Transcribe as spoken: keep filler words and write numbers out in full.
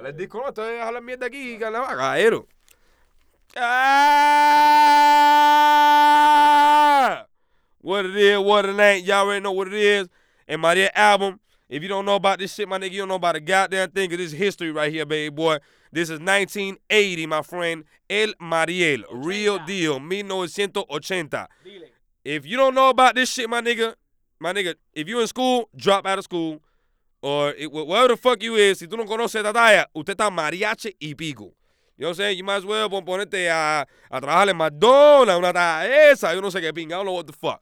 Dale el disco, no, esto es dejar la mierda aquí, carnaval, caballero. Ah! What it is, what it ain't, y'all already know what it is. And Mariel album, if you don't know about this shit, my nigga, you don't know about a goddamn thing, because this is history right here, baby boy. This is nineteen eighty, my friend. El Mariel, real deal, nineteen eighty. If you don't know about this shit, my nigga, my nigga, if you in school, drop out of school. Or it, whatever the fuck you is, si tú no conoces esta talla, usted está mariachi y pico. You know what I'm saying? You might as well ponerte a, a trabajar en McDonald's, una talla esa, yo no sé qué pinga, I don't know what the fuck.